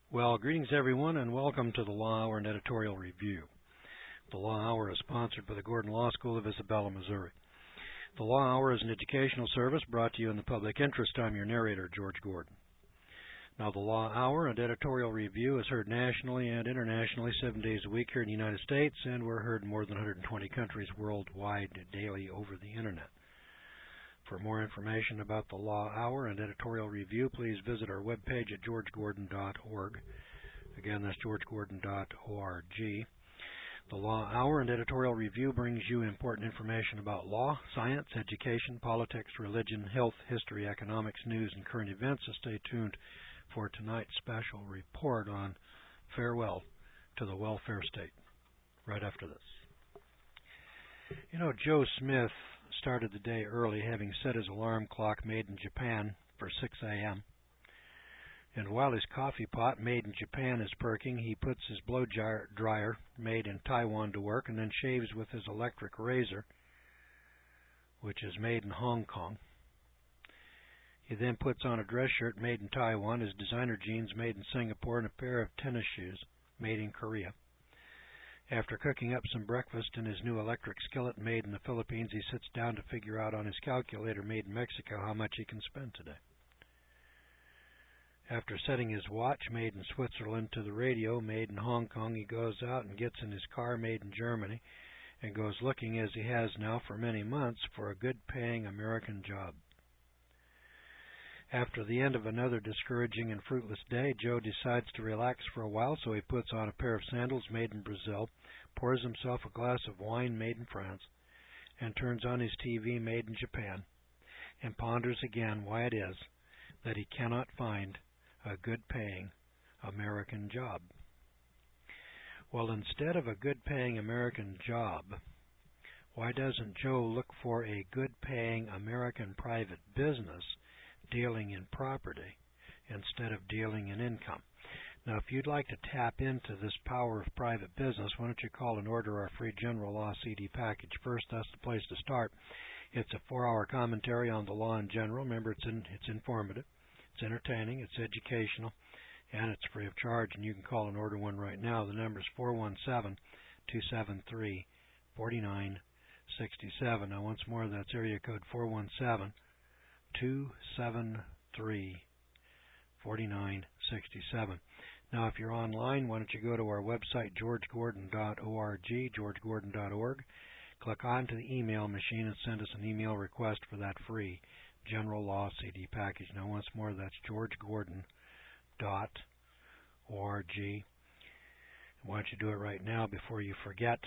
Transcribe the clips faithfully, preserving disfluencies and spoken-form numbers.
Well, greetings everyone, and welcome to the Law Hour and Editorial Review. The Law Hour is sponsored by the Gordon Law School of Isabella, Missouri. The Law Hour is an educational service brought to you in the public interest. I'm your narrator, George Gordon. Now, the Law Hour and Editorial Review is heard nationally and internationally seven days a week here in the United States, and we're heard in more than one hundred twenty countries worldwide daily over the Internet. For more information about the Law Hour and Editorial Review, please visit our webpage at george gordon dot org. Again, that's george gordon dot org. The Law Hour and Editorial Review brings you important information about law, science, education, politics, religion, health, history, economics, news, and current events. So stay tuned for tonight's special report on Farewell to the Welfare State, right after this. You know, Joe Smith started the day early, having set his alarm clock made in Japan for six a m And while his coffee pot made in Japan is perking, he puts his blow dryer made in Taiwan to work and then shaves with his electric razor, which is made in Hong Kong. He then puts on a dress shirt made in Taiwan, his designer jeans made in Singapore, and a pair of tennis shoes made in Korea. After cooking up some breakfast in his new electric skillet made in the Philippines, he sits down to figure out on his calculator made in Mexico how much he can spend today. After setting his watch made in Switzerland to the radio made in Hong Kong, he goes out and gets in his car made in Germany and goes looking, as he has now for many months, for a good-paying American job. After the end of another discouraging and fruitless day, Joe decides to relax for a while, so he puts on a pair of sandals made in Brazil, pours himself a glass of wine made in France, and turns on his T V made in Japan, and ponders again why it is that he cannot find a good-paying American job. Well, instead of a good-paying American job, why doesn't Joe look for a good-paying American private business dealing in property instead of dealing in income? Now, if you'd like to tap into this power of private business, why don't you call and order our free General Law C D package first? That's the place to start. It's a four-hour commentary on the law in general. Remember, it's in, it's informative, it's entertaining, it's educational, and it's free of charge. And you can call and order one right now. The number is four one seven, two seven three, four nine six seven. Now, once more, that's area code four one seven, two seven three, four nine six seven. Now, if you're online, why don't you go to our website, george gordon dot org, george gordon dot org, click onto the email machine and send us an email request for that free General Law C D package. Now, once more, that's george gordon dot org. Why don't you do it right now before you forget?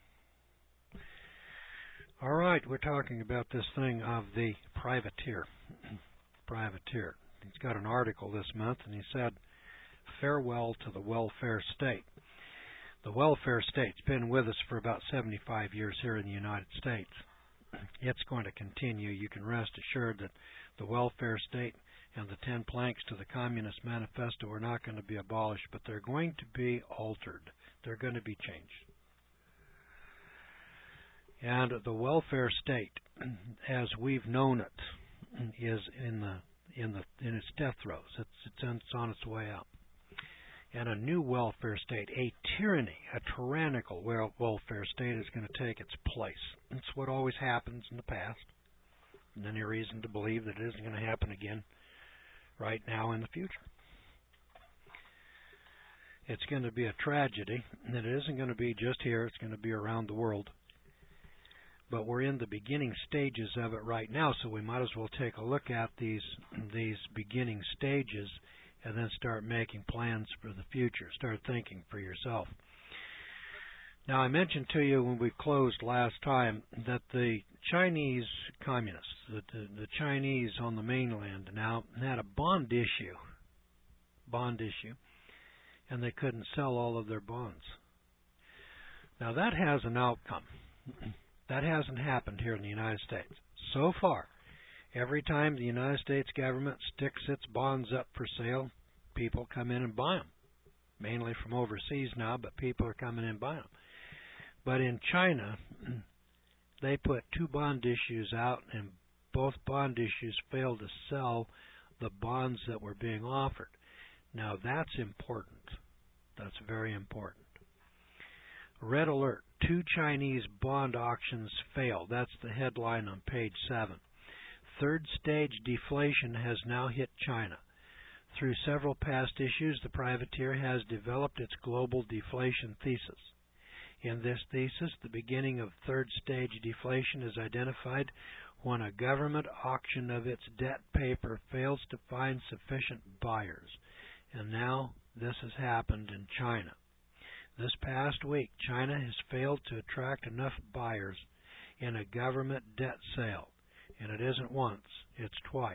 All right, we're talking about this thing of the privateer. privateer. He's got an article this month, and he said, Farewell to the Welfare State. The welfare state's been with us for about seventy-five years here in the United States. It's going to continue. You can rest assured that the welfare state and the ten planks to the Communist Manifesto are not going to be abolished, but they're going to be altered. They're going to be changed. And the welfare state, as we've known it, is in the in the in its death throes. It's it's on, it's on its way out. And a new welfare state, a tyranny, a tyrannical welfare state, is going to take its place. It's what always happens in the past, and any reason to believe that it isn't going to happen again right now in the future. It's going to be a tragedy, and it isn't going to be just here. It's going to be around the world. But we're in the beginning stages of it right now, so we might as well take a look at these these beginning stages and then start making plans for the future. Start thinking for yourself. Now, I mentioned to you when we closed last time that the Chinese communists, the, the, the Chinese on the mainland now, had a bond issue, bond issue, and they couldn't sell all of their bonds. Now, that has an outcome. That hasn't happened here in the United States. So far, every time the United States government sticks its bonds up for sale, people come in and buy them. Mainly from overseas now, but people are coming in and buying them. But in China, they put two bond issues out, and both bond issues failed to sell the bonds that were being offered. Now that's important. That's very important. Red alert. Two Chinese bond auctions failed. That's the headline on page seven. Third stage deflation has now hit China. Through several past issues, the privateer has developed its global deflation thesis. In this thesis, the beginning of third stage deflation is identified when a government auction of its debt paper fails to find sufficient buyers. And now this has happened in China. This past week, China has failed to attract enough buyers in a government debt sale. And it isn't once, it's twice.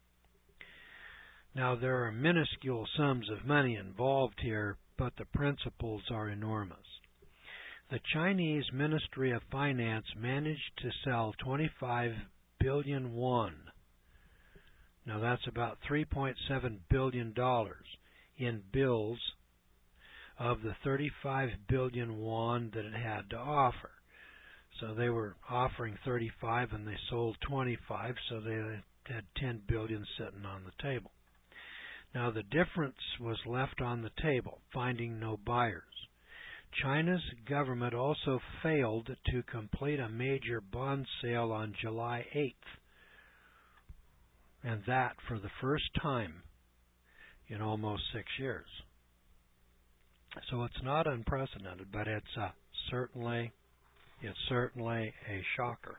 Now, there are minuscule sums of money involved here, but the principles are enormous. The Chinese Ministry of Finance managed to sell twenty-five billion won. Now, that's about three point seven billion dollars in bills of the thirty-five billion won that it had to offer. So they were offering thirty-five and they sold twenty-five, so they had ten billion sitting on the table. Now the difference was left on the table, finding no buyers. China's government also failed to complete a major bond sale on July eighth, and that for the first time in almost six years. So it's not unprecedented, but it's uh, certainly it's certainly a shocker.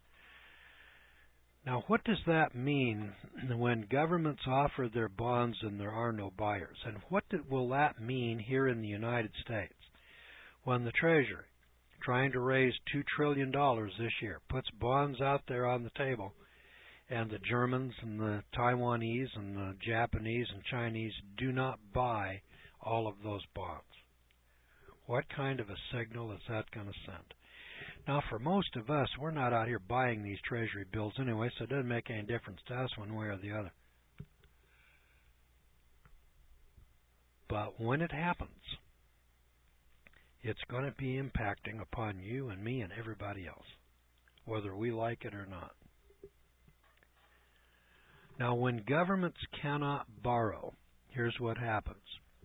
Now, what does that mean when governments offer their bonds and there are no buyers? And what did, will that mean here in the United States when the Treasury, trying to raise two trillion dollars this year, puts bonds out there on the table, and the Germans and the Taiwanese and the Japanese and Chinese do not buy all of those bonds? What kind of a signal is that going to send? Now, for most of us, we're not out here buying these Treasury bills anyway, so it doesn't make any difference to us one way or the other. But when it happens, it's going to be impacting upon you and me and everybody else, whether we like it or not. Now, when governments cannot borrow, here's what happens.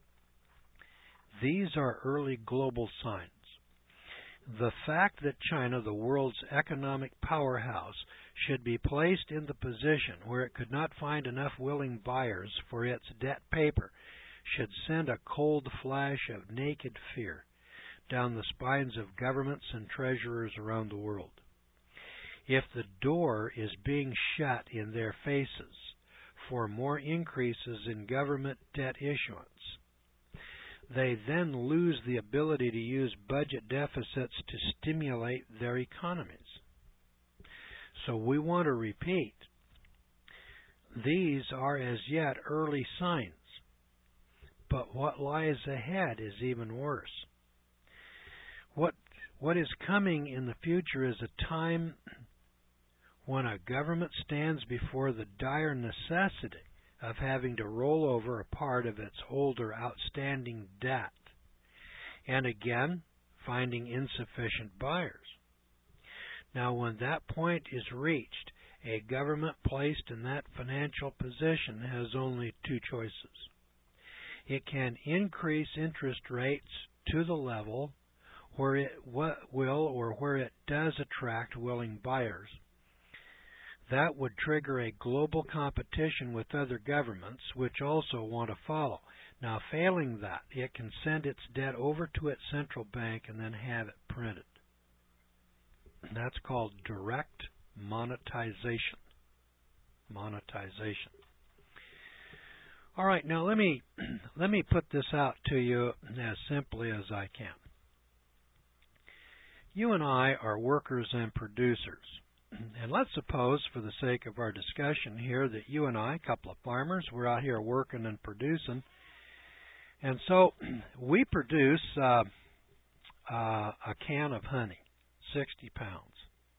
These are early global signs. The fact that China, the world's economic powerhouse, should be placed in the position where it could not find enough willing buyers for its debt paper should send a cold flash of naked fear down the spines of governments and treasurers around the world. If the door is being shut in their faces for more increases in government debt issuance, they then lose the ability to use budget deficits to stimulate their economies. So we want to repeat, these are as yet early signs, but what lies ahead is even worse. What, what is coming in the future is a time when a government stands before the dire necessity of having to roll over a part of its older outstanding debt, and again, finding insufficient buyers. Now, when that point is reached, a government placed in that financial position has only two choices. It can increase interest rates to the level where it will or where it does attract willing buyers. That would trigger a global competition with other governments, which also want to follow. Now, failing that, it can send its debt over to its central bank and then have it printed. That's called direct monetization. Monetization. All right, now let me let me put this out to you as simply as I can. You and I are workers and producers. And let's suppose, for the sake of our discussion here, that you and I, a couple of farmers, we're out here working and producing. And so we produce uh, uh, a can of honey, sixty pounds.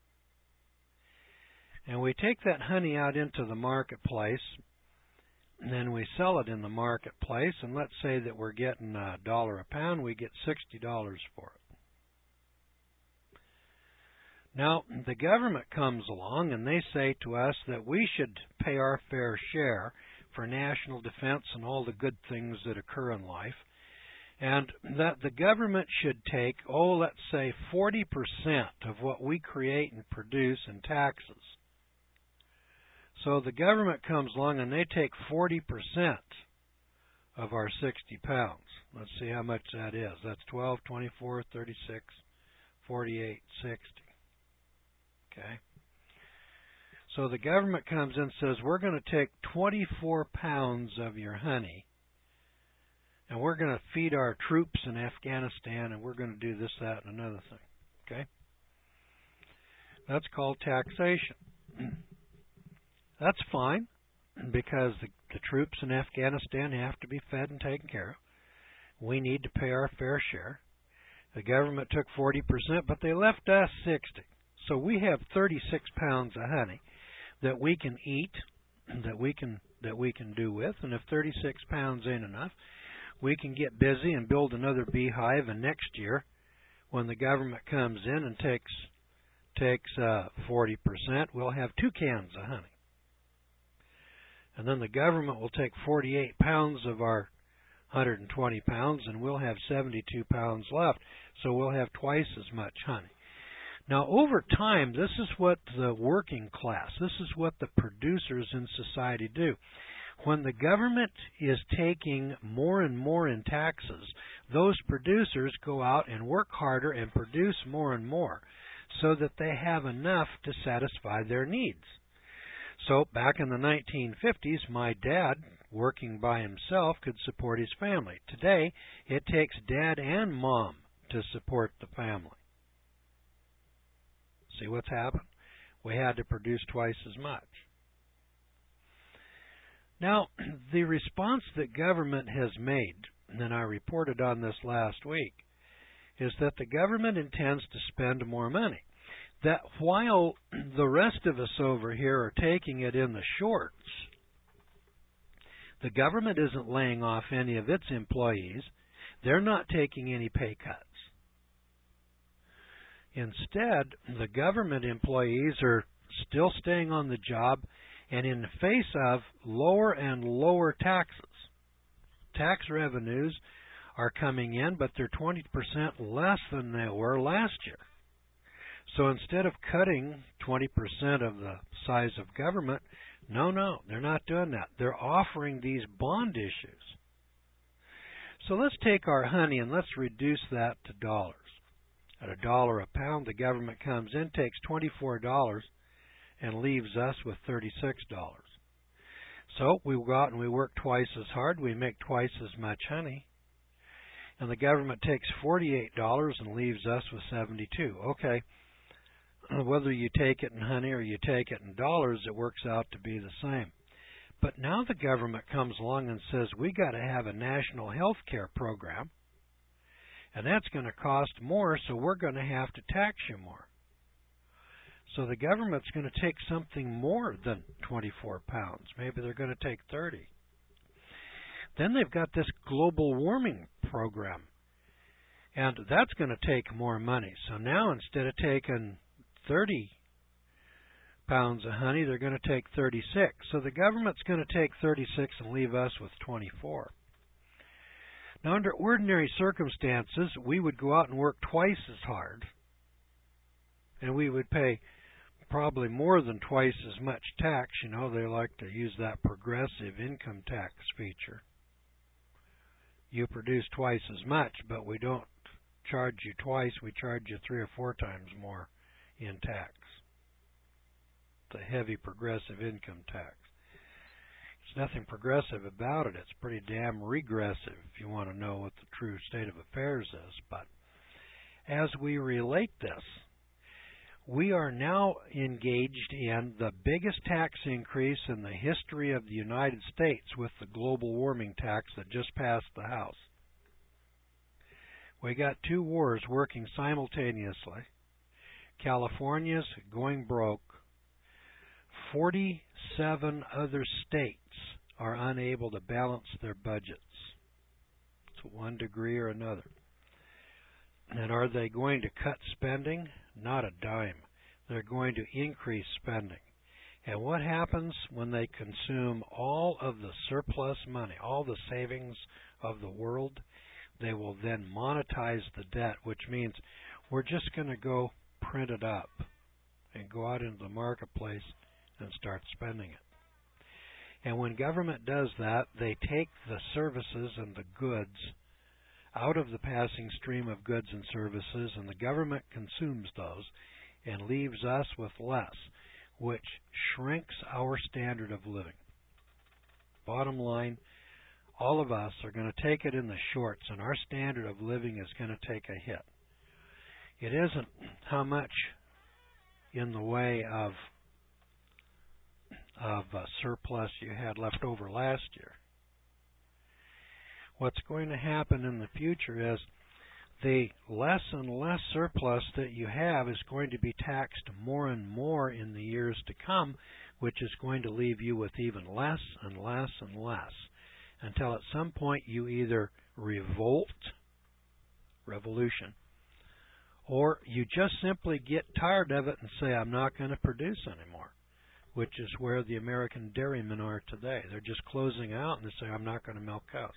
And we take that honey out into the marketplace, and then we sell it in the marketplace. And let's say that we're getting a dollar a pound, we get sixty dollars for it. Now, the government comes along and they say to us that we should pay our fair share for national defense and all the good things that occur in life, and that the government should take, oh, let's say forty percent of what we create and produce in taxes. So the government comes along and they take forty percent of our sixty pounds. Let's see how much that is. That's twelve, twenty-four, thirty-six, forty-eight, sixty. Okay? So the government comes in and says, we're going to take twenty-four pounds of your honey, and we're going to feed our troops in Afghanistan, and we're going to do this, that, and another thing. Okay? That's called taxation. That's fine, because the, the troops in Afghanistan have to be fed and taken care of. We need to pay our fair share. The government took forty percent, but they left us sixty. So we have thirty-six pounds of honey that we can eat, that we can that we can do with, and if thirty-six pounds ain't enough, we can get busy and build another beehive, and next year, when the government comes in and takes takes uh, forty percent, we'll have two cans of honey. And then the government will take forty-eight pounds of our one hundred twenty pounds, and we'll have seventy-two pounds left, so we'll have twice as much honey. Now, over time, this is what the working class, this is what the producers in society do. When the government is taking more and more in taxes, those producers go out and work harder and produce more and more so that they have enough to satisfy their needs. So back in the nineteen fifties, my dad, working by himself, could support his family. Today, it takes dad and mom to support the family. See what's happened? We had to produce twice as much. Now, the response that government has made, and I reported on this last week, is that the government intends to spend more money. That while the rest of us over here are taking it in the shorts, the government isn't laying off any of its employees. They're not taking any pay cuts. Instead, the government employees are still staying on the job, and in the face of lower and lower taxes. Tax revenues are coming in, but they're twenty percent less than they were last year. So instead of cutting twenty percent of the size of government, no, no, they're not doing that. They're offering these bond issues. So let's take our honey and let's reduce that to dollars. At a dollar a pound, the government comes in, takes twenty-four dollars, and leaves us with thirty-six dollars. So we go out and we work twice as hard, we make twice as much honey, and the government takes forty-eight dollars and leaves us with seventy-two dollars. Okay, whether you take it in honey or you take it in dollars, it works out to be the same. But now the government comes along and says, we got to have a national health care program, and that's going to cost more, so we're going to have to tax you more. So the government's going to take something more than twenty-four pounds. Maybe they're going to take thirty. Then they've got this global warming program, and that's going to take more money. So now instead of taking thirty pounds of honey, they're going to take thirty-six. So the government's going to take thirty-six and leave us with twenty-four. Now, under ordinary circumstances, we would go out and work twice as hard, and we would pay probably more than twice as much tax. You know, they like to use that progressive income tax feature. You produce twice as much, but we don't charge you twice. We charge you three or four times more in tax. It's a heavy progressive income tax. There's nothing progressive about it. It's pretty damn regressive if you want to know what the true state of affairs is. But as we relate this, we are now engaged in the biggest tax increase in the history of the United States with the global warming tax that just passed the House. We got two wars working simultaneously. California's going broke. forty-seven other states are unable to balance their budgets to one degree or another. And are they going to cut spending? Not a dime. They're going to increase spending. And what happens when they consume all of the surplus money, all the savings of the world? They will then monetize the debt, which means we're just going to go print it up and go out into the marketplace and start spending it. And when government does that, they take the services and the goods out of the passing stream of goods and services, and the government consumes those and leaves us with less, which shrinks our standard of living. Bottom line, all of us are going to take it in the shorts, and our standard of living is going to take a hit. It isn't how much in the way of of uh, surplus you had left over last year. What's going to happen in the future is the less and less surplus that you have is going to be taxed more and more in the years to come, which is going to leave you with even less and less and less, until at some point you either revolt, revolution, or you just simply get tired of it and say, I'm not going to produce anymore, which is where the American dairymen are today. They're just closing out and they say, I'm not going to milk cows.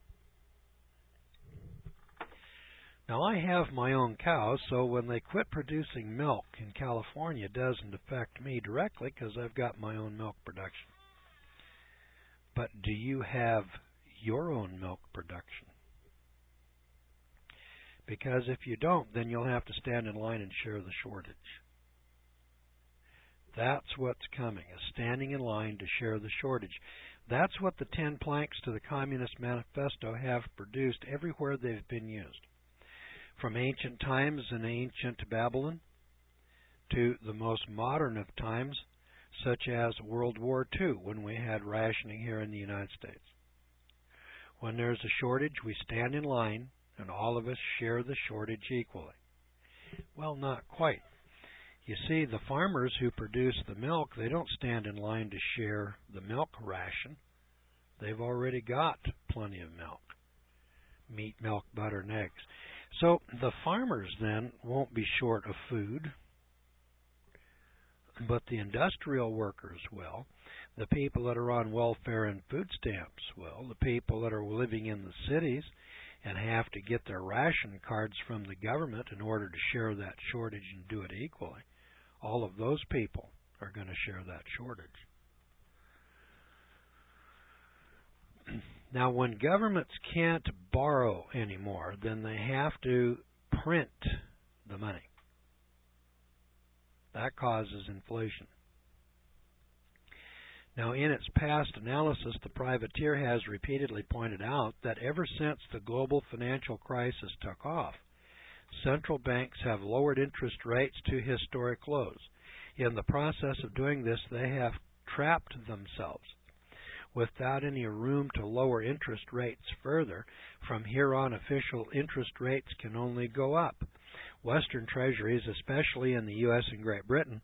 Now, I have my own cows, so when they quit producing milk in California, it doesn't affect me directly because I've got my own milk production. But do you have your own milk production? Because if you don't, then you'll have to stand in line and share the shortage. That's what's coming, is standing in line to share the shortage. That's what the ten planks to the Communist Manifesto have produced everywhere they've been used. From ancient times in ancient Babylon to the most modern of times, such as World War Two, when we had rationing here in the United States. When there's a shortage, we stand in line and all of us share the shortage equally. Well, not quite. You see, the farmers who produce the milk, they don't stand in line to share the milk ration. They've already got plenty of milk. Meat, milk, butter, and eggs. So the farmers then won't be short of food, but the industrial workers will. The people that are on welfare and food stamps will. The people that are living in the cities and have to get their ration cards from the government in order to share that shortage and do it equally. All of those people are going to share that shortage. Now, when governments can't borrow anymore, then they have to print the money. That causes inflation. Now, in its past analysis, the privateer has repeatedly pointed out that ever since the global financial crisis took off, central banks have lowered interest rates to historic lows. In the process of doing this, they have trapped themselves. Without any room to lower interest rates further, from here on official interest rates can only go up. Western treasuries, especially in the U S and Great Britain,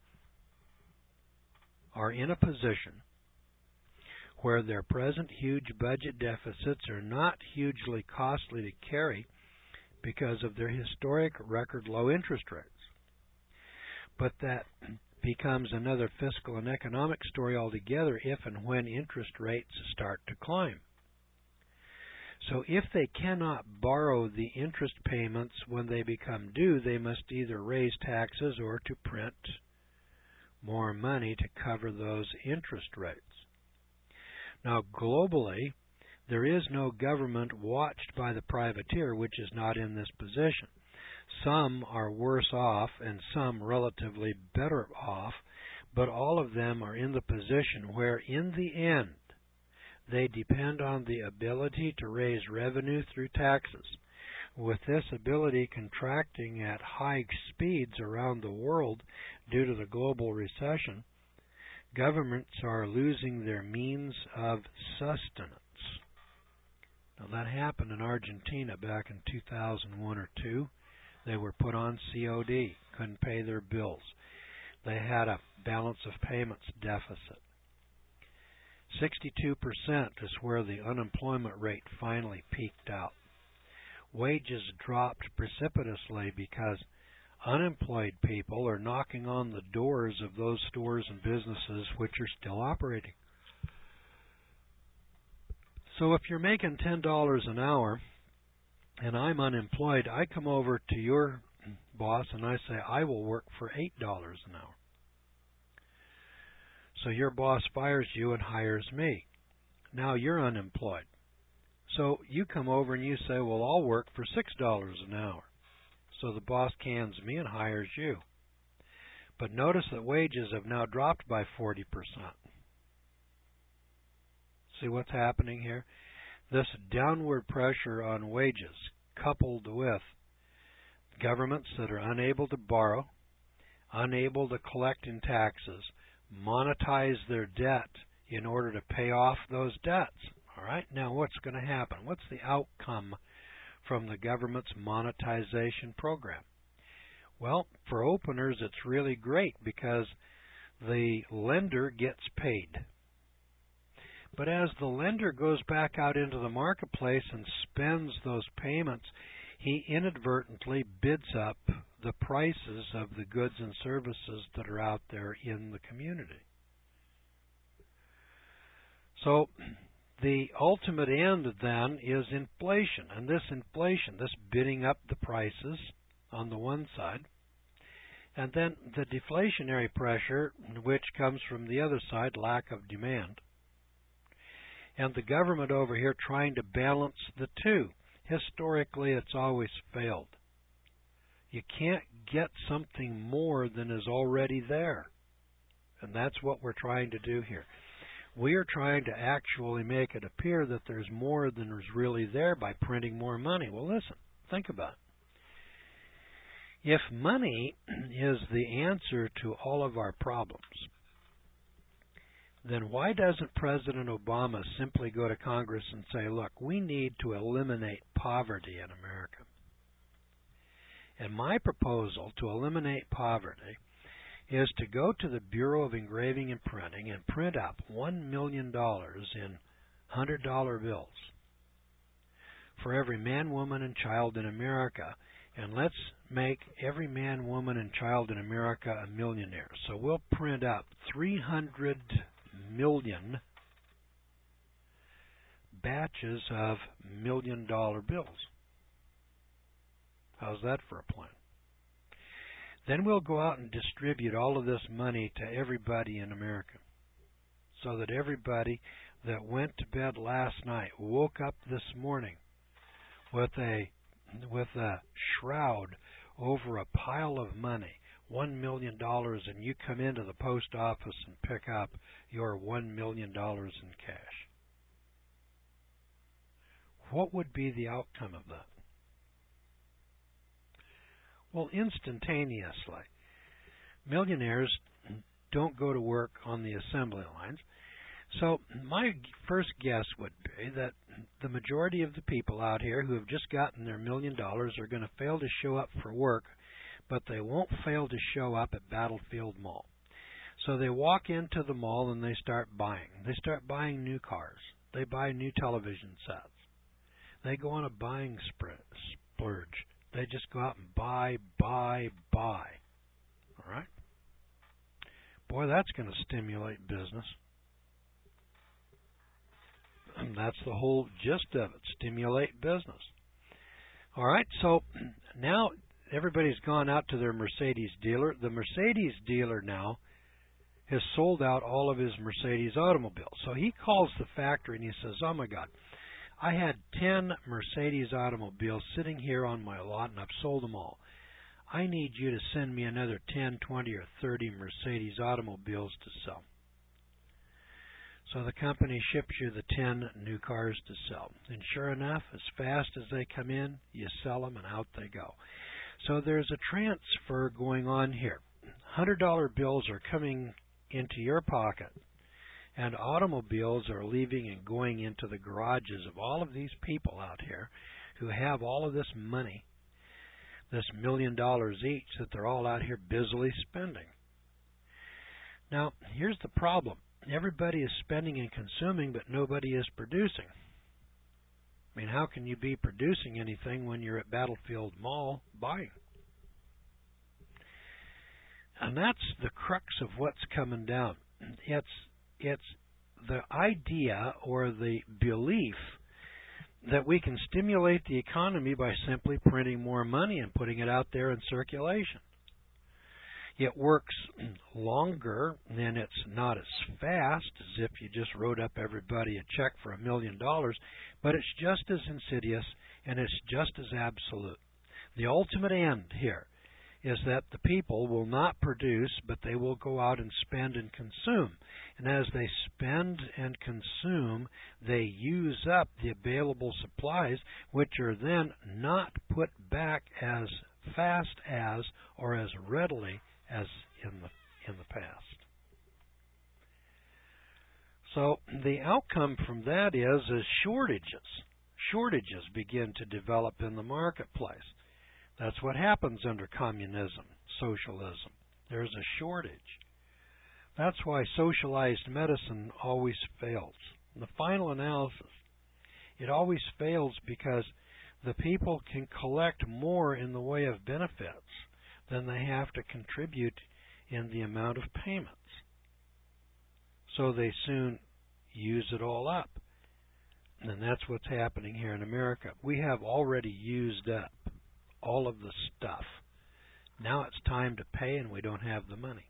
are in a position where their present huge budget deficits are not hugely costly to carry because of their historic record low interest rates. But that becomes another fiscal and economic story altogether if and when interest rates start to climb. So if they cannot borrow the interest payments when they become due, they must either raise taxes or to print more money to cover those interest rates. Now, globally, there is no government watched by the privateer which is not in this position. Some are worse off and some relatively better off, but all of them are in the position where, in the end, they depend on the ability to raise revenue through taxes. With this ability contracting at high speeds around the world due to the global recession, governments are losing their means of sustenance. Now, that happened in Argentina back in two thousand one or two. They were put on C O D, couldn't pay their bills. They had a balance of payments deficit. sixty-two percent is where the unemployment rate finally peaked out. Wages dropped precipitously because unemployed people are knocking on the doors of those stores and businesses which are still operating. So if you're making ten dollars an hour and I'm unemployed, I come over to your boss and I say, I will work for eight dollars an hour. So your boss fires you and hires me. Now you're unemployed. So you come over and you say, well, I'll work for six dollars an hour. So the boss cans me and hires you. But notice that wages have now dropped by forty percent. See what's happening here? This downward pressure on wages, coupled with governments that are unable to borrow, unable to collect in taxes, monetize their debt in order to pay off those debts. All right? Now what's going to happen? What's the outcome from the government's monetization program? Well, for openers, it's really great because the lender gets paid. But as the lender goes back out into the marketplace and spends those payments, he inadvertently bids up the prices of the goods and services that are out there in the community. So the ultimate end then is inflation, and this inflation, this bidding up the prices on the one side, and then the deflationary pressure, which comes from the other side, lack of demand. And the government over here trying to balance the two. Historically, it's always failed. You can't get something more than is already there. And that's what we're trying to do here. We are trying to actually make it appear that there's more than is really there by printing more money. Well, listen, think about it. If money is the answer to all of our problems, then why doesn't President Obama simply go to Congress and say, look, we need to eliminate poverty in America? And my proposal to eliminate poverty is to go to the Bureau of Engraving and Printing and print up one million dollars in one hundred dollar bills for every man, woman, and child in America. And let's make every man, woman, and child in America a millionaire. So we'll print up three hundred million batches of million dollar bills. How's that for a plan? Then we'll go out and distribute all of this money to everybody in America, so that everybody that went to bed last night woke up this morning with a with a shroud over a pile of money, one million dollars, and you come into the post office and pick up your one million dollars in cash. What would be the outcome of that? Well, instantaneously. Millionaires don't go to work on the assembly lines. So my first guess would be that the majority of the people out here who have just gotten their million dollars are going to fail to show up for work, but they won't fail to show up at Battlefield Mall. So they walk into the mall and they start buying. They start buying new cars. They buy new television sets. They go on a buying splurge. They just go out and buy, buy, buy. All right? Boy, that's going to stimulate business. And that's the whole gist of it, stimulate business. All right, so now everybody's gone out to their Mercedes dealer. The Mercedes dealer now has sold out all of his Mercedes automobiles. So he calls the factory and he says, oh my God, I had ten Mercedes automobiles sitting here on my lot and I've sold them all. I need you to send me another ten, twenty, or thirty Mercedes automobiles to sell. So the company ships you the ten new cars to sell. And sure enough, as fast as they come in, you sell them and out they go. So there's a transfer going on here. one hundred dollar bills are coming into your pocket, and automobiles are leaving and going into the garages of all of these people out here who have all of this money, this million dollars each, that they're all out here busily spending. Now, here's the problem. Everybody is spending and consuming, but nobody is producing. I mean, how can you be producing anything when you're at Battlefield Mall buying? And that's the crux of what's coming down. It's it's the idea or the belief that we can stimulate the economy by simply printing more money and putting it out there in circulation. It works longer, and it's not as fast as if you just wrote up everybody a check for a million dollars, but it's just as insidious and it's just as absolute. The ultimate end here is that the people will not produce, but they will go out and spend and consume. And as they spend and consume, they use up the available supplies, which are then not put back as fast as or as readily as in the in the past. So the outcome from that is, is shortages. Shortages begin to develop in the marketplace. That's what happens under communism, socialism. There's a shortage. That's why socialized medicine always fails. In the final analysis, it always fails because the people can collect more in the way of benefits than they have to contribute in the amount of payments. So they soon use it all up. And that's what's happening here in America. We have already used up all of the stuff. Now it's time to pay, and we don't have the money.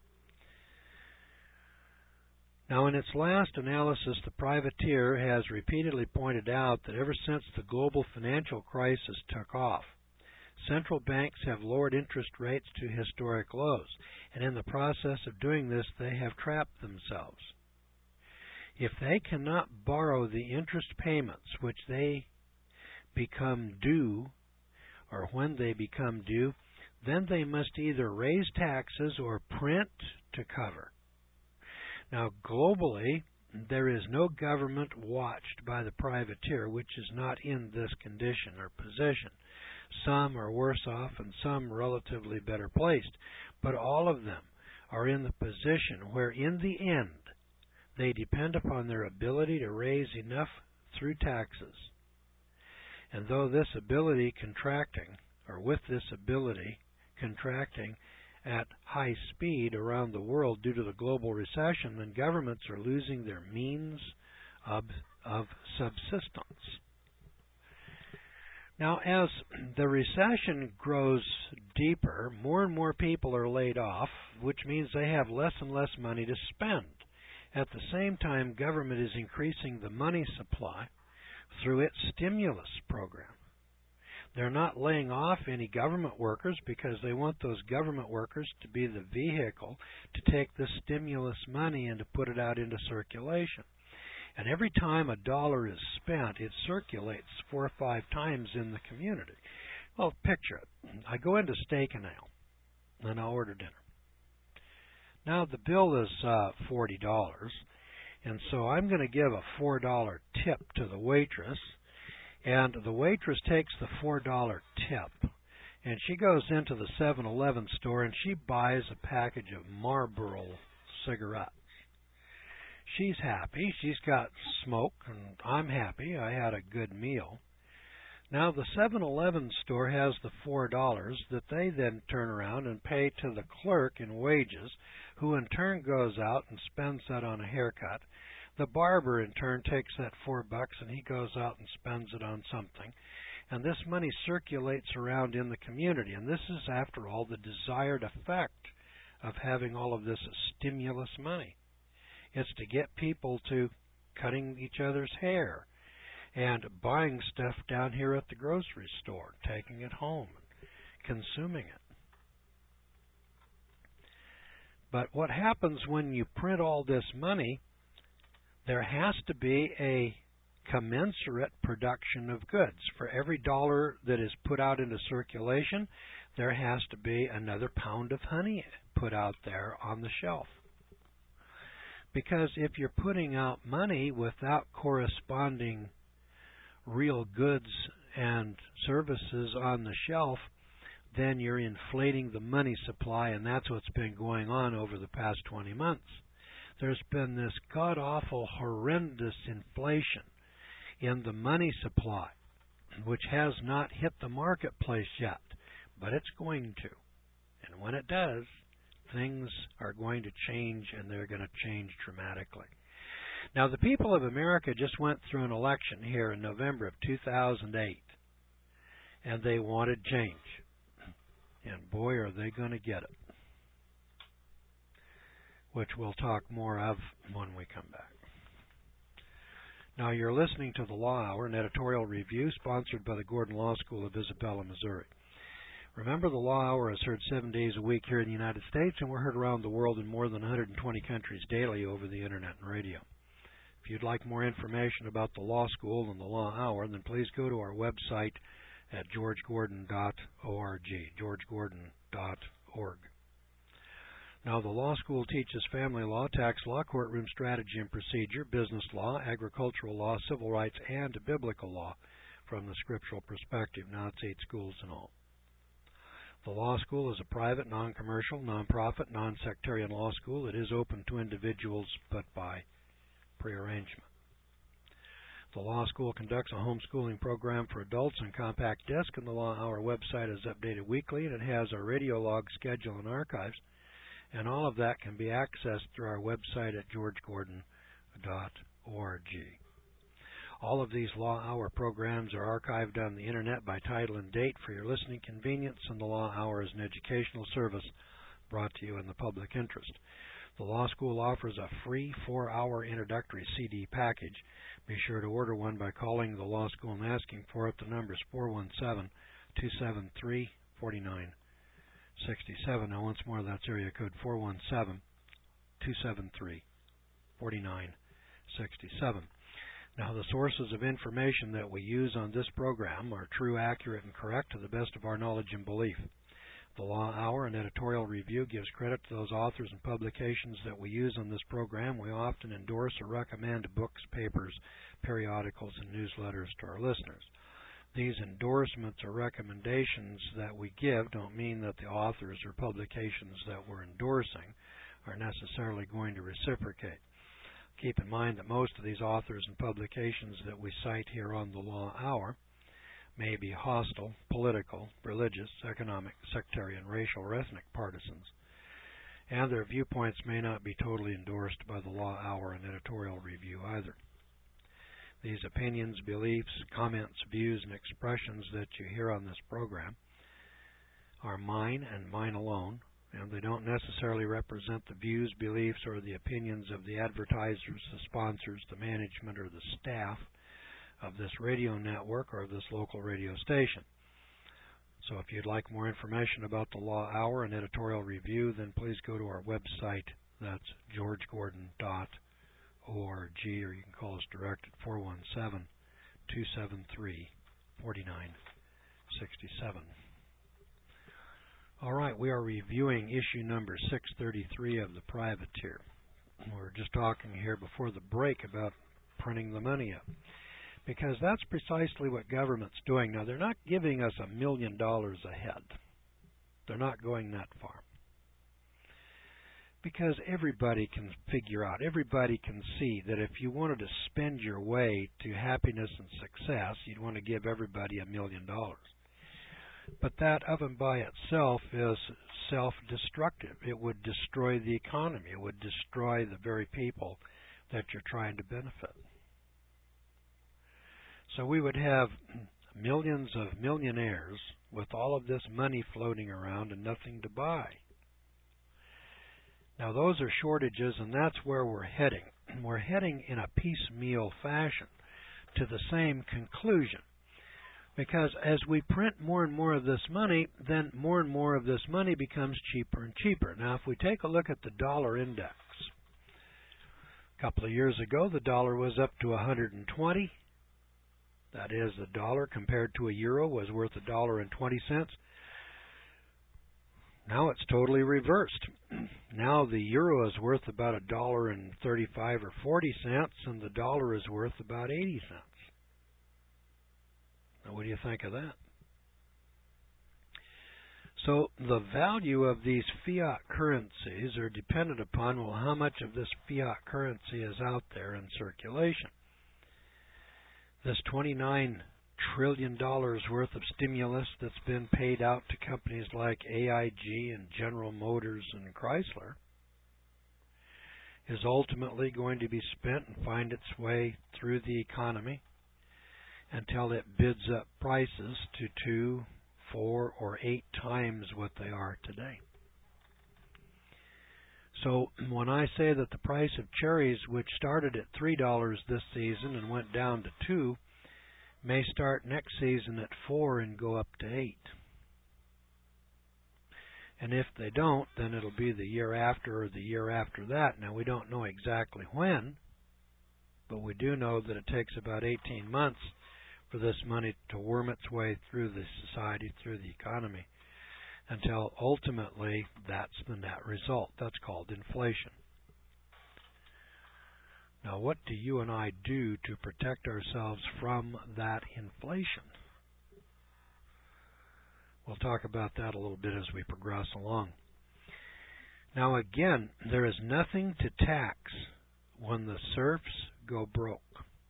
Now, in its last analysis, the privateer has repeatedly pointed out that ever since the global financial crisis took off, central banks have lowered interest rates to historic lows, and in the process of doing this, they have trapped themselves. If they cannot borrow the interest payments which they become due, or when they become due, then they must either raise taxes or print to cover. Now, globally, there is no government watched by the privateer which is not in this condition or position. Some are worse off and some relatively better placed, but all of them are in the position where, in the end, they depend upon their ability to raise enough through taxes. And though this ability contracting, or with this ability contracting at high speed around the world due to the global recession, then governments are losing their means of, of subsistence. Now, as the recession grows deeper, more and more people are laid off, which means they have less and less money to spend. At the same time, government is increasing the money supply through its stimulus program. They're not laying off any government workers because they want those government workers to be the vehicle to take this stimulus money and to put it out into circulation. And every time a dollar is spent, it circulates four or five times in the community. Well, picture it. I go into Steak and Ale, and I'll order dinner. Now, the bill is uh, forty dollars, and so I'm going to give a four dollar tip to the waitress, and the waitress takes the four dollar tip, and she goes into the seven eleven store, and she buys a package of Marlboro cigarettes. She's happy. She's got smoke, and I'm happy. I had a good meal. Now, the seven eleven store has the four dollars that they then turn around and pay to the clerk in wages, who in turn goes out and spends that on a haircut. The barber in turn takes that four bucks and he goes out and spends it on something. And this money circulates around in the community. And this is, after all, the desired effect of having all of this stimulus money. It's to get people to cutting each other's hair and buying stuff down here at the grocery store, taking it home, and consuming it. But what happens when you print all this money, there has to be a commensurate production of goods. For every dollar that is put out into circulation, there has to be another pound of honey put out there on the shelf. Because if you're putting out money without corresponding real goods and services on the shelf, then you're inflating the money supply, and that's what's been going on over the past twenty months. There's been this god-awful, horrendous inflation in the money supply, which has not hit the marketplace yet, but it's going to. And when it does, things are going to change, and they're going to change dramatically. Now, the people of America just went through an election here in November of two thousand eight, and they wanted change. And boy, are they going to get it, which we'll talk more of when we come back. Now, you're listening to the Law Hour, an editorial review sponsored by the Gordon Law School of Isabella, Missouri. Remember, the Law Hour is heard seven days a week here in the United States, and we're heard around the world in more than one hundred twenty countries daily over the Internet and radio. If you'd like more information about the Law School and the Law Hour, then please go to our website at george gordon dot org, george gordon dot org. Now, the law school teaches family law, tax law, courtroom strategy and procedure, business law, agricultural law, civil rights, and biblical law from the scriptural perspective. Now, it's eight schools in all. The law school is a private, non-commercial, non-profit, non-sectarian law school. It is open to individuals, but by prearrangement. The law school conducts a homeschooling program for adults on compact disc, and the Law Hour website is updated weekly, and it has our radio log schedule and archives. And all of that can be accessed through our website at george gordon dot org. All of these Law Hour programs are archived on the Internet by title and date for your listening convenience, and the Law Hour is an educational service brought to you in the public interest. The Law School offers a free four-hour introductory C D package. Be sure to order one by calling the Law School and asking for it. The number is four one seven, two seven three, four nine six seven. Now, once more, that's area code four one seven, two seven three, four nine six seven. Now, the sources of information that we use on this program are true, accurate, and correct to the best of our knowledge and belief. The Law Hour and editorial review gives credit to those authors and publications that we use on this program. We often endorse or recommend books, papers, periodicals, and newsletters to our listeners. These endorsements or recommendations that we give don't mean that the authors or publications that we're endorsing are necessarily going to reciprocate. Keep in mind that most of these authors and publications that we cite here on the Law Hour may be hostile, political, religious, economic, sectarian, racial, or ethnic partisans, and their viewpoints may not be totally endorsed by the Law Hour and editorial review either. These opinions, beliefs, comments, views, and expressions that you hear on this program are mine and mine alone, and they don't necessarily represent the views, beliefs, or the opinions of the advertisers, the sponsors, the management, or the staff of this radio network or of this local radio station. So if you'd like more information about the Law Hour and editorial review, then please go to our website. That's george gordon dot org, or you can call us direct at four one seven, two seven three, four nine six seven. All right, we are reviewing issue number six thirty-three of the Privateer. We were just talking here before the break about printing the money up, because that's precisely what government's doing. Now, they're not giving us a million dollars a head. They're not going that far. Because everybody can figure out, everybody can see that if you wanted to spend your way to happiness and success, you'd want to give everybody a million dollars. But that of and by itself is self-destructive. It would destroy the economy. It would destroy the very people that you're trying to benefit. So we would have millions of millionaires with all of this money floating around and nothing to buy. Now, those are shortages, and that's where we're heading. We're heading in a piecemeal fashion to the same conclusion. Because as we print more and more of this money, then more and more of this money becomes cheaper and cheaper. Now, if we take a look at the dollar index, a couple of years ago, the dollar was up to one hundred twenty. That is, the dollar compared to a euro was worth a dollar and twenty cents. Now it's totally reversed. Now the euro is worth about a dollar and thirty-five or forty cents, and the dollar is worth about eighty cents. Now, what do you think of that? So the value of these fiat currencies are dependent upon, well, how much of this fiat currency is out there in circulation. This twenty-nine trillion dollars worth of stimulus that's been paid out to companies like A I G and General Motors and Chrysler is ultimately going to be spent and find its way through the economy until it bids up prices to two, four, or eight times what they are today. So when I say that the price of cherries, which started at three dollars this season and went down to two, may start next season at four and go up to eight. And if they don't, then it'll be the year after or the year after that. Now, we don't know exactly when, but we do know that it takes about eighteen months for this money to worm its way through the society, through the economy, until ultimately that's the net result. That's called inflation. Now, what do you and I do to protect ourselves from that inflation? We'll talk about that a little bit as we progress along. Now, again, there is nothing to tax when the serfs go broke.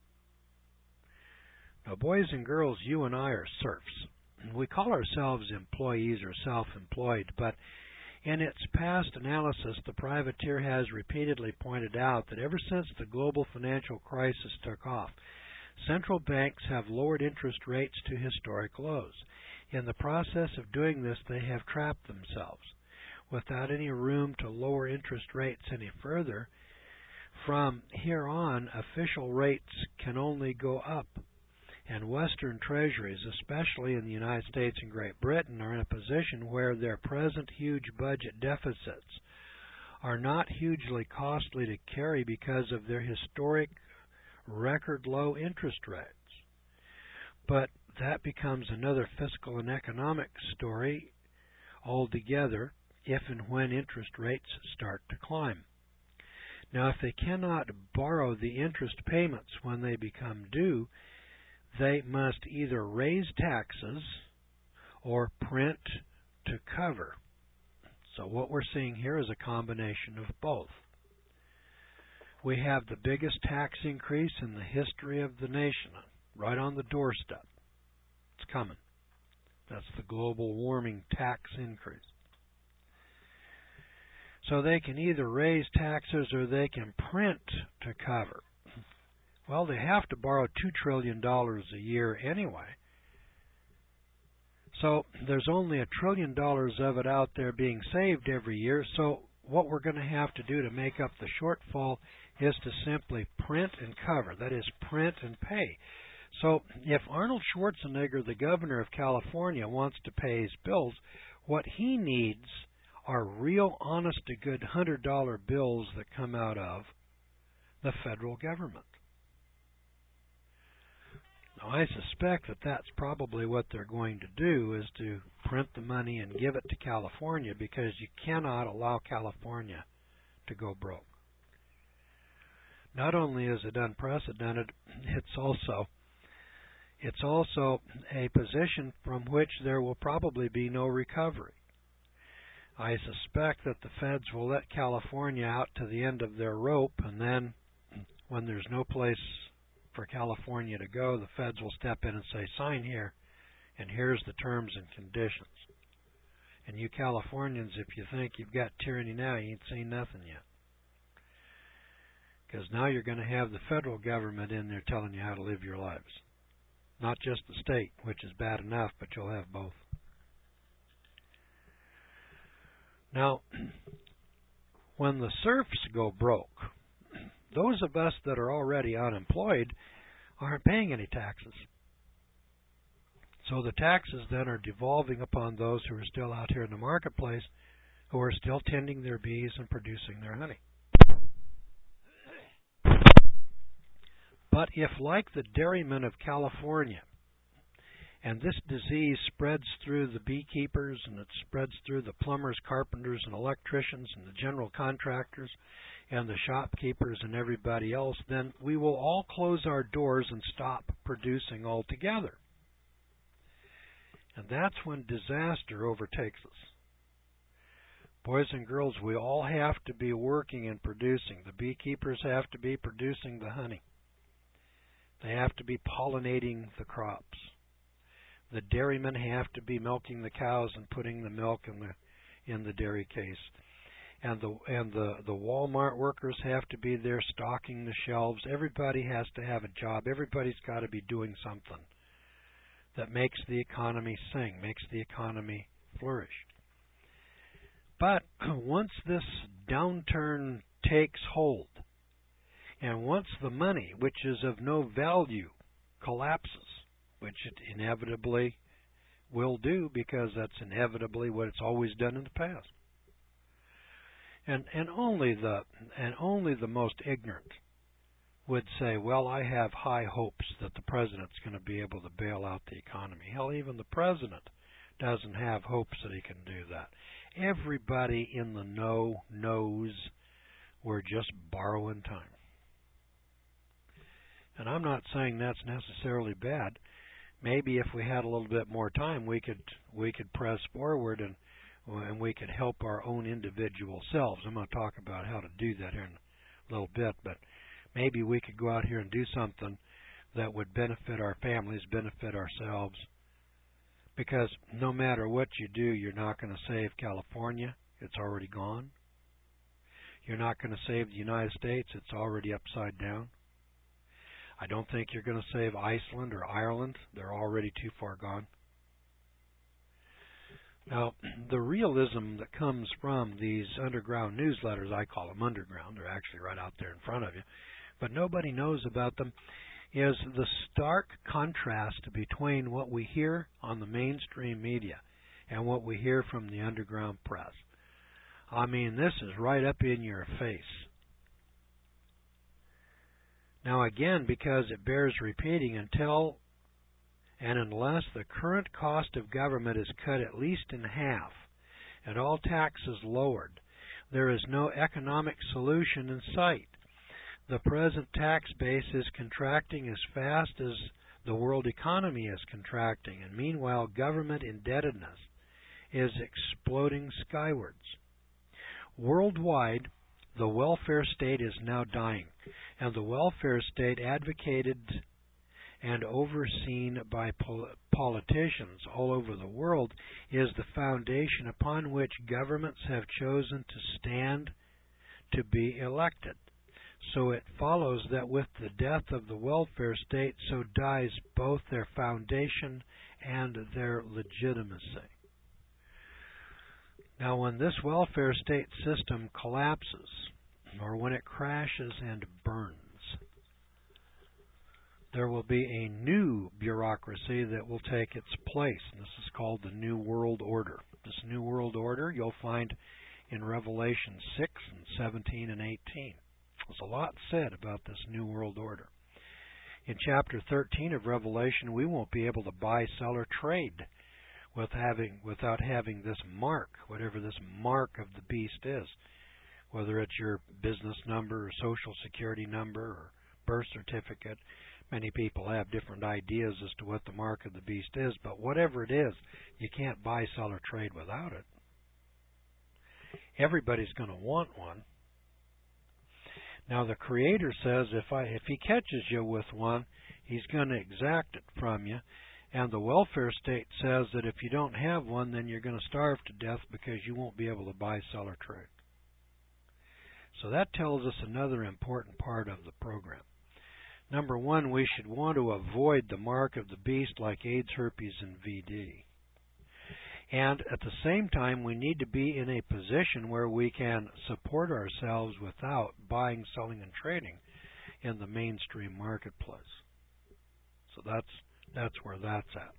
Now, boys and girls, you and I are serfs. We call ourselves employees or self-employed, but in its past analysis, the privateer has repeatedly pointed out that ever since the global financial crisis took off, central banks have lowered interest rates to historic lows. In the process of doing this, they have trapped themselves. Without any room to lower interest rates any further, from here on, official rates can only go up. And Western treasuries, especially in the United States and Great Britain, are in a position where their present huge budget deficits are not hugely costly to carry because of their historic record low interest rates. But that becomes another fiscal and economic story altogether if and when interest rates start to climb. Now, if they cannot borrow the interest payments when they become due, they must either raise taxes or print to cover. So what we're seeing here is a combination of both. We have the biggest tax increase in the history of the nation, right on the doorstep. It's coming. That's the global warming tax increase. So they can either raise taxes or they can print to cover. Well, they have to borrow two trillion dollars a year anyway. So there's only a trillion dollars of it out there being saved every year. So what we're going to have to do to make up the shortfall is to simply print and cover. That is, print and pay. So if Arnold Schwarzenegger, the governor of California, wants to pay his bills, what he needs are real, honest-to-good one hundred dollar bills that come out of the federal government. Now, I suspect that that's probably what they're going to do, is to print the money and give it to California, because you cannot allow California to go broke. Not only is it unprecedented, it's also it's also a position from which there will probably be no recovery. I suspect that the feds will let California out to the end of their rope, and then when there's no place for California to go, the feds will step in and say, sign here, and here's the terms and conditions. And you Californians, if you think you've got tyranny now, you ain't seen nothing yet. Because now you're going to have the federal government in there telling you how to live your lives. Not just the state, which is bad enough, but you'll have both. Now, when the serfs go broke, those of us that are already unemployed aren't paying any taxes. So the taxes then are devolving upon those who are still out here in the marketplace, who are still tending their bees and producing their honey. But if, like the dairymen of California, and this disease spreads through the beekeepers, and it spreads through the plumbers, carpenters, and electricians, and the general contractors, and the shopkeepers, and everybody else, then we will all close our doors and stop producing altogether. And that's when disaster overtakes us. Boys and girls, we all have to be working and producing. The beekeepers have to be producing the honey. They have to be pollinating the crops. The dairymen have to be milking the cows and putting the milk in the in the dairy case. And the and the, the Walmart workers have to be there stocking the shelves. Everybody has to have a job. Everybody's got to be doing something that makes the economy sing, makes the economy flourish. But once this downturn takes hold, and once the money, which is of no value, collapses, which it inevitably will do because that's inevitably what it's always done in the past. And and only the and only the most ignorant would say, well, I have high hopes that the president's going to be able to bail out the economy. Hell, even the president doesn't have hopes that he can do that. Everybody in the know knows we're just borrowing time. And I'm not saying that's necessarily bad. Maybe if we had a little bit more time, we could we could press forward and and we could help our own individual selves. I'm going to talk about how to do that here in a little bit, but maybe we could go out here and do something that would benefit our families, benefit ourselves. Because no matter what you do, you're not going to save California. It's already gone. You're not going to save the United States. It's already upside down. I don't think you're going to save Iceland or Ireland. They're already too far gone. Now, the realism that comes from these underground newsletters, I call them underground. They're actually right out there in front of you. But nobody knows about them, is the stark contrast between what we hear on the mainstream media and what we hear from the underground press. I mean, this is right up in your face. Now again, because it bears repeating, until and unless the current cost of government is cut at least in half and all taxes lowered, there is no economic solution in sight. The present tax base is contracting as fast as the world economy is contracting, and meanwhile government indebtedness is exploding skywards. Worldwide, the welfare state is now dying, and the welfare state advocated and overseen by pol- politicians all over the world is the foundation upon which governments have chosen to stand to be elected. So it follows that with the death of the welfare state, so dies both their foundation and their legitimacy. Now, when this welfare state system collapses, or when it crashes and burns, there will be a new bureaucracy that will take its place. And this is called the New World Order. This New World Order you'll find in Revelation six and seventeen and eighteen. There's a lot said about this New World Order. In chapter thirteen of Revelation, we won't be able to buy, sell, or trade with having, without having this mark, whatever this mark of the beast is, whether it's your business number or social security number or birth certificate. Many people have different ideas as to what the mark of the beast is, but whatever it is, you can't buy, sell, or trade without it. Everybody's going to want one. Now the Creator says if I if He catches you with one, He's going to exact it from you. And the welfare state says that if you don't have one, then you're going to starve to death because you won't be able to buy, sell, or trade. So that tells us another important part of the program. Number one, we should want to avoid the mark of the beast like AIDS, herpes, and V D. And at the same time, we need to be in a position where we can support ourselves without buying, selling, and trading in the mainstream marketplace. So that's that's where that's at.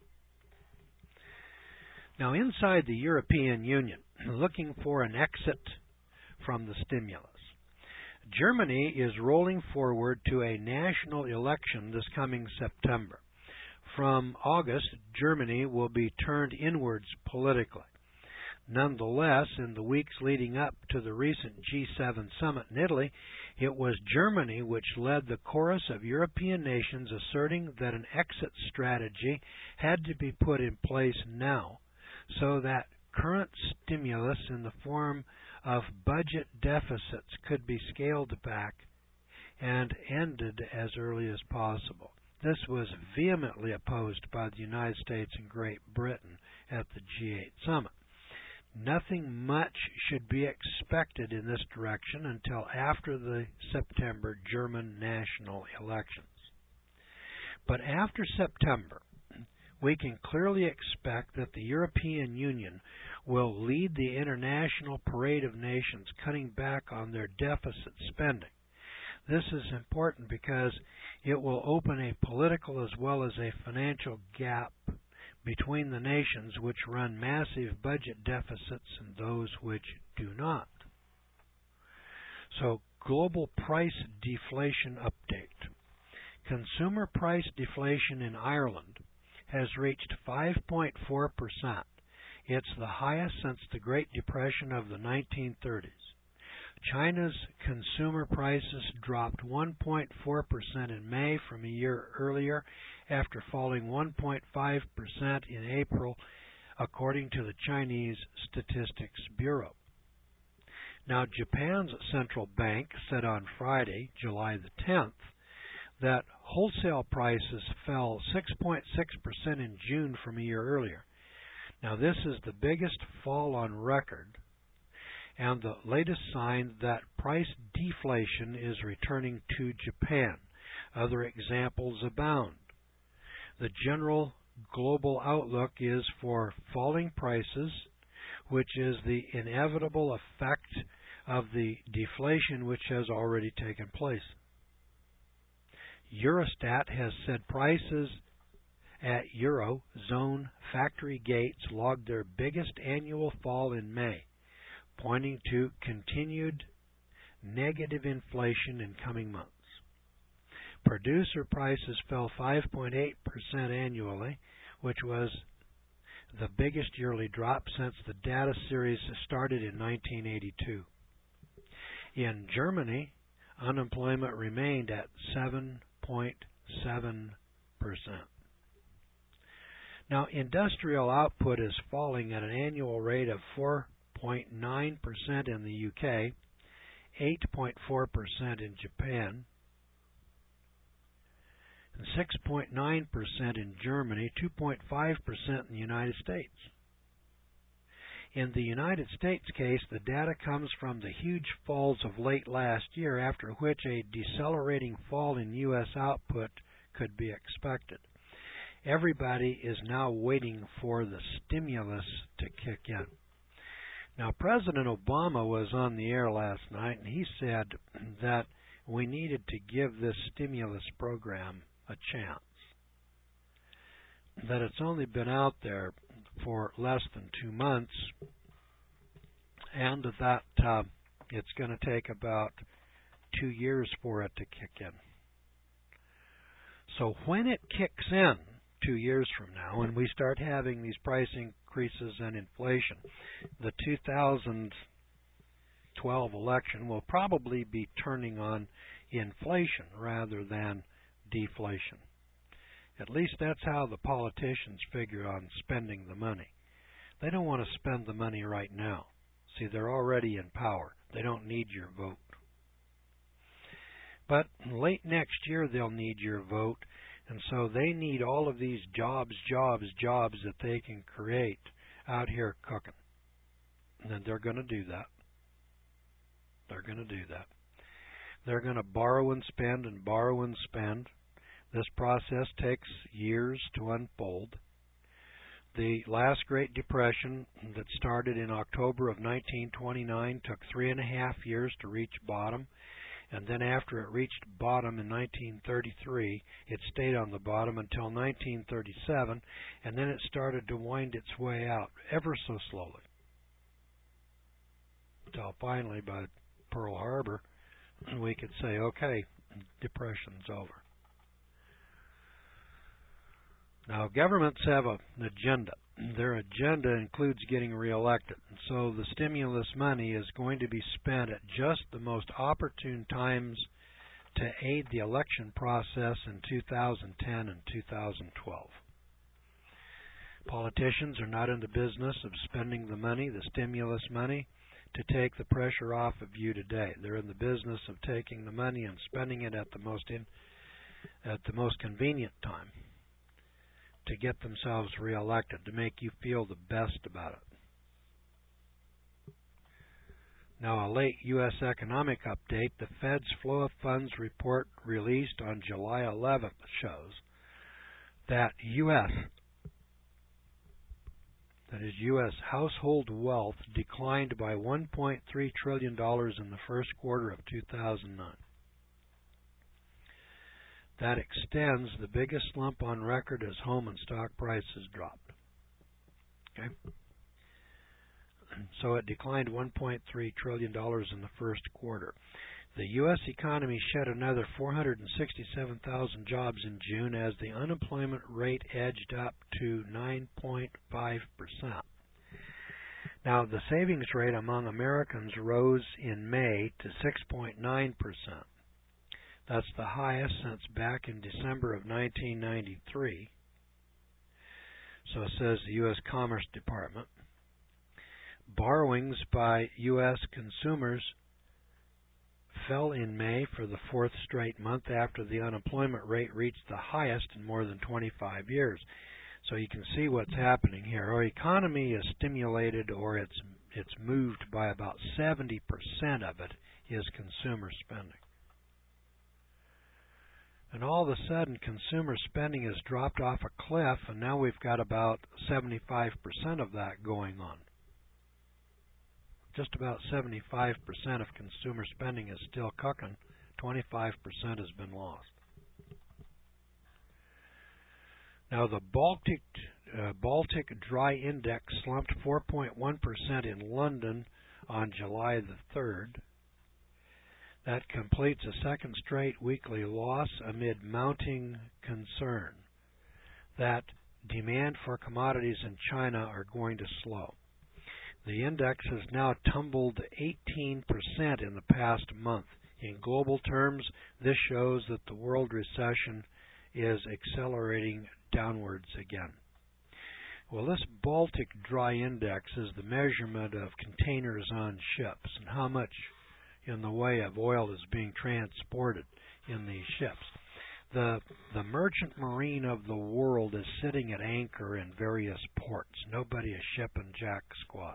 Now, inside the European Union, looking for an exit from the stimulus, Germany is rolling forward to a national election this coming September. From August, Germany will be turned inwards politically. Nonetheless, in the weeks leading up to the recent G seven summit in Italy, it was Germany which led the chorus of European nations asserting that an exit strategy had to be put in place now so that current stimulus in the form of budget deficits could be scaled back and ended as early as possible. This was vehemently opposed by the United States and Great Britain at the G eight summit. Nothing much should be expected in this direction until after the September German national elections. But after September, we can clearly expect that the European Union will lead the international parade of nations cutting back on their deficit spending. This is important because it will open a political as well as a financial gap between the nations which run massive budget deficits and those which do not. So, global price deflation update. Consumer price deflation in Ireland has reached five point four percent. It's the highest since the Great Depression of the nineteen thirties. China's consumer prices dropped one point four percent in May from a year earlier after falling one point five percent in April, according to the Chinese Statistics Bureau. Now, Japan's central bank said on Friday, July the tenth, that wholesale prices fell six point six percent in June from a year earlier. Now, this is the biggest fall on record and the latest sign that price deflation is returning to Japan. Other examples abound. The general global outlook is for falling prices, which is the inevitable effect of the deflation which has already taken place. Eurostat has said prices at Eurozone factory gates logged their biggest annual fall in May, pointing to continued negative inflation in coming months. Producer prices fell five point eight percent annually, which was the biggest yearly drop since the data series started in nineteen eighty-two. In Germany, unemployment remained at seven point seven percent. Now, industrial output is falling at an annual rate of four point nine percent in the U K, eight point four percent in Japan, and six point nine percent in Germany, two point five percent in the United States. In the United States case, the data comes from the huge falls of late last year, after which a decelerating fall in U S output could be expected. Everybody is now waiting for the stimulus to kick in. Now, President Obama was on the air last night, and he said that we needed to give this stimulus program a chance, that it's only been out there for less than two months, and that uh, it's going to take about two years for it to kick in. So when it kicks in two years from now, and we start having these price increases and inflation, the two thousand twelve election will probably be turning on inflation rather than deflation. At least that's how the politicians figure on spending the money. They don't want to spend the money right now. See, they're already in power. They don't need your vote. But late next year they'll need your vote, and so they need all of these jobs, jobs, jobs that they can create out here cooking. And then they're going to do that. They're going to do that. They're going to borrow and spend and borrow and spend. This process takes years to unfold. The last Great Depression that started in October of nineteen twenty-nine took three and a half years to reach bottom, and then after it reached bottom in nineteen thirty-three, it stayed on the bottom until nineteen thirty-seven, and then it started to wind its way out ever so slowly, until finally by Pearl Harbor we could say, okay, depression's over. Now, governments have a, an agenda. Their agenda includes getting reelected. So the stimulus money is going to be spent at just the most opportune times to aid the election process in two thousand ten and two thousand twelve. Politicians are not in the business of spending the money, the stimulus money, to take the pressure off of you today. They're in the business of taking the money and spending it at the most in at the most convenient time to get themselves reelected, to make you feel the best about it. Now, a late U S economic update, the Fed's flow of funds report released on July eleventh shows that U S that is U S household wealth declined by one point three trillion dollars in the first quarter of two thousand nine. That extends the biggest slump on record as home and stock prices dropped. Okay? So it declined one point three trillion dollars in the first quarter. The U S economy shed another four hundred sixty-seven thousand jobs in June as the unemployment rate edged up to nine point five percent. Now, the savings rate among Americans rose in May to six point nine percent. That's the highest since back in December of nineteen ninety-three. So says the U S Commerce Department. Borrowings by U S consumers fell in May for the fourth straight month after the unemployment rate reached the highest in more than twenty-five years. So you can see what's happening here. Our economy is stimulated, or it's it's moved by about seventy percent of it is consumer spending. And all of a sudden, consumer spending has dropped off a cliff, and now we've got about seventy-five percent of that going on. Just about seventy-five percent of consumer spending is still cooking. twenty-five percent has been lost. Now, the Baltic uh, Baltic Dry Index slumped four point one percent in London on July the third. That completes a second straight weekly loss amid mounting concern that demand for commodities in China are going to slow. The index has now tumbled eighteen percent in the past month. In global terms, this shows that the world recession is accelerating downwards again. Well, this Baltic Dry Index is the measurement of containers on ships and how much in the way of oil is being transported in these ships. The, the merchant marine of the world is sitting at anchor in various ports. Nobody is shipping jack squat.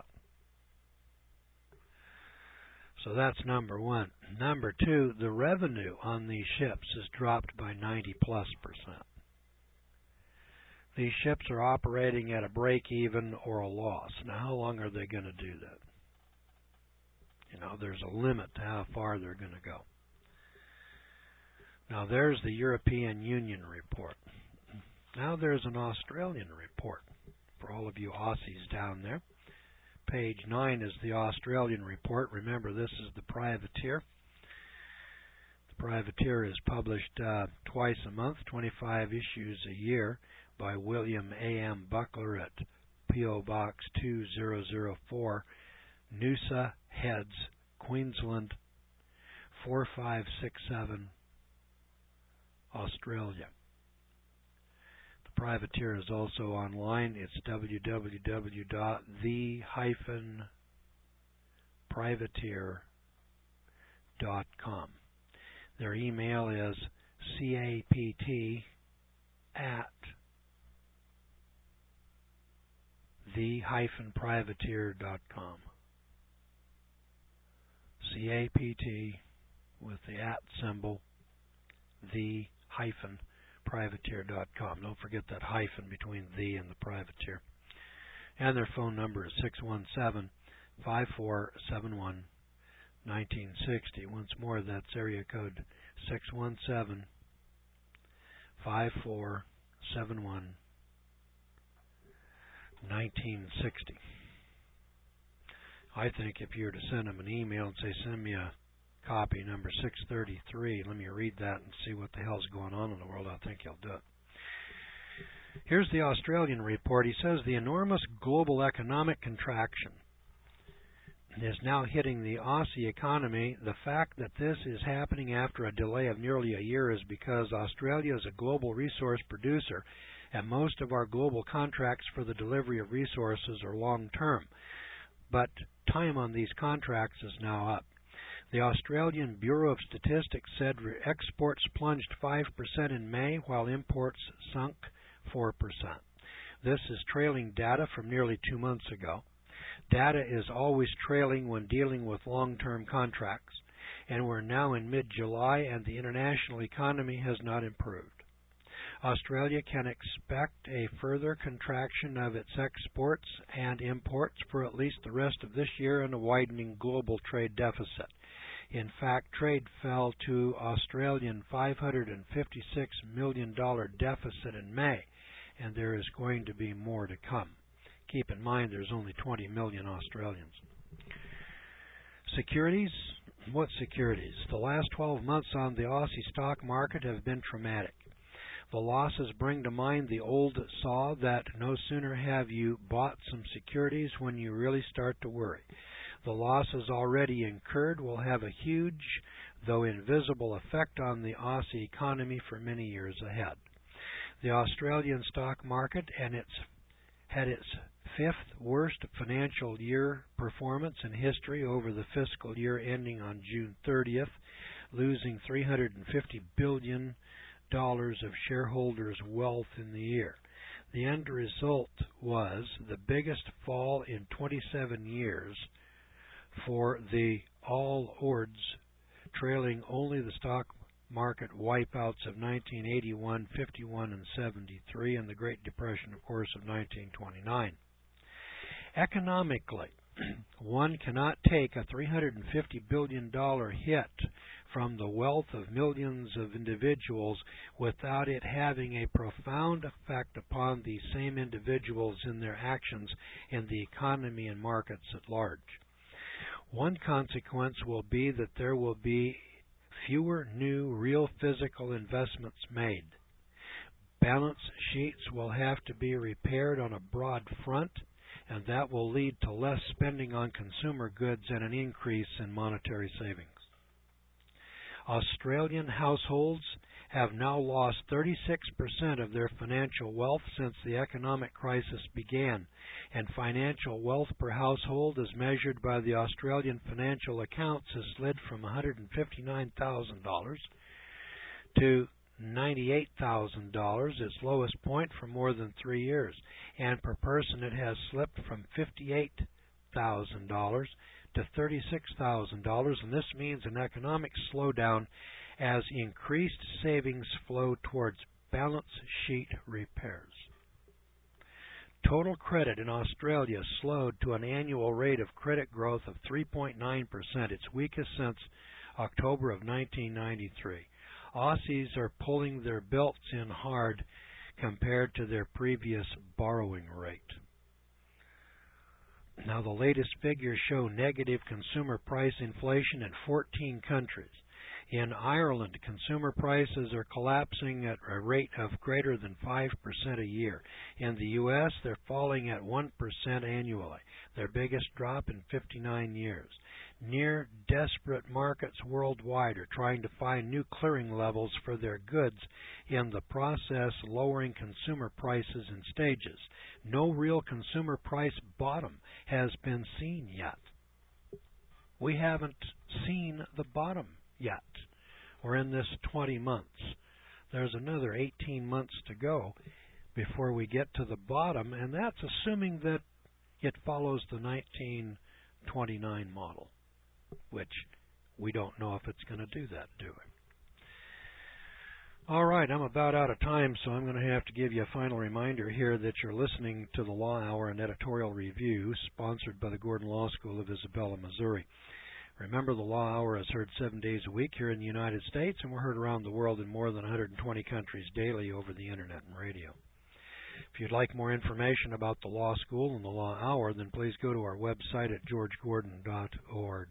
So that's number one. Number two, the revenue on these ships has dropped by ninety plus percent. These ships are operating at a break-even or a loss. Now, how long are they going to do that? You know, there's a limit to how far they're going to go. Now, there's the European Union report. Now there's an Australian report for all of you Aussies down there. Page nine is the Australian report. Remember, this is the Privateer. The Privateer is published uh, twice a month, twenty-five issues a year, by William A M Buckler at P O Box two thousand four, Noosa Heads, Queensland four five six seven, Australia. The Privateer is also online. It's w w w dot the dash privateer dot com. Their email is capt at the dash privateer dot com. C A P T with the at symbol, the hyphen privateer dot com. Don't forget that hyphen between the and the privateer. And their phone number is six one seven, five four seven one, one nine six zero. Once more, that's area code six one seven, five four seven one, one nine six zero. I think if you were to send them an email and say, send me a copy number six thirty-three, let me read that and see what the hell's going on in the world, I think he'll do it. Here's the Australian report. He says the enormous global economic contraction is now hitting the Aussie economy. The fact that this is happening after a delay of nearly a year is because Australia is a global resource producer, and most of our global contracts for the delivery of resources are long-term. But time on these contracts is now up. The Australian Bureau of Statistics said exports plunged five percent in May, while imports sunk four percent. This is trailing data from nearly two months ago. Data is always trailing when dealing with long-term contracts, and we're now in mid-July and the international economy has not improved. Australia can expect a further contraction of its exports and imports for at least the rest of this year and a widening global trade deficit. In fact, trade fell to Australian five hundred fifty-six million dollars deficit in May, and there is going to be more to come. Keep in mind there's only twenty million Australians. Securities? What securities? The last twelve months on the Aussie stock market have been traumatic. The losses bring to mind the old saw that no sooner have you bought some securities when you really start to worry. The losses already incurred will have a huge, though invisible, effect on the Aussie economy for many years ahead. The Australian stock market and its had its fifth worst financial year performance in history over the fiscal year ending on June thirtieth, losing three hundred fifty billion dollars of shareholders' wealth in the year. The end result was the biggest fall in twenty-seven years for the All Ords, trailing only the stock market wipeouts of nineteen eighty-one, fifty-one, and seventy-three, and the Great Depression, of course, of nineteen twenty-nine. Economically, one cannot take a three hundred fifty billion dollars hit from the wealth of millions of individuals without it having a profound effect upon these same individuals in their actions in the economy and markets at large. One consequence will be that there will be fewer new real physical investments made. Balance sheets will have to be repaired on a broad front, and that will lead to less spending on consumer goods and an increase in monetary savings. Australian households have now lost thirty-six percent of their financial wealth since the economic crisis began, and financial wealth per household as measured by the Australian Financial Accounts has slid from one hundred fifty-nine thousand dollars to ninety-eight thousand dollars, its lowest point for more than three years, and per person it has slipped from fifty-eight thousand dollars to thirty-six thousand dollars, and this means an economic slowdown as increased savings flow towards balance sheet repairs. Total credit in Australia slowed to an annual rate of credit growth of three point nine percent, its weakest since October of nineteen ninety-three. Aussies are pulling their belts in hard compared to their previous borrowing rate. Now, the latest figures show negative consumer price inflation in fourteen countries. In Ireland, consumer prices are collapsing at a rate of greater than five percent a year. In the U S, they're falling at one percent annually, their biggest drop in fifty-nine years. Near desperate markets worldwide are trying to find new clearing levels for their goods, in the process lowering consumer prices in stages. No real consumer price bottom has been seen yet. We haven't seen the bottom yet. We're in this twenty months. There's another eighteen months to go before we get to the bottom, and that's assuming that it follows the nineteen twenty-nine model, which we don't know if it's going to do that, do we? All right, I'm about out of time, so I'm going to have to give you a final reminder here that you're listening to the Law Hour and Editorial Review, sponsored by the Gordon Law School of Isabella, Missouri. Remember, the Law Hour is heard seven days a week here in the United States, and we're heard around the world in more than one hundred twenty countries daily over the Internet and radio. If you'd like more information about the Law School and the Law Hour, then please go to our website at george gordon dot org.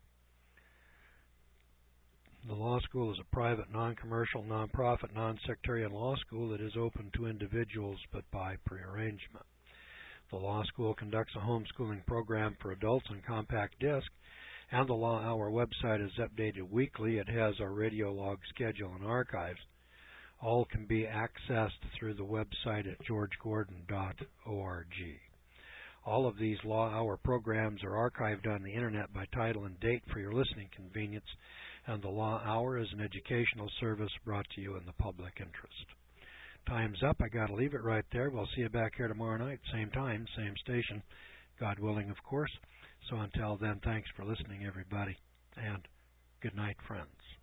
The Law School is a private, non-commercial, non-profit, non-sectarian law school that is open to individuals but by prearrangement. The Law School conducts a homeschooling program for adults on compact disc, and the Law Hour website is updated weekly. It has our radio log schedule and archives. All can be accessed through the website at george gordon dot org. All of these Law Hour programs are archived on the Internet by title and date for your listening convenience, and the Law Hour is an educational service brought to you in the public interest. Time's up. I got to leave it right there. We'll see you back here tomorrow night, same time, same station, God willing, of course. So until then, thanks for listening, everybody, and good night, friends.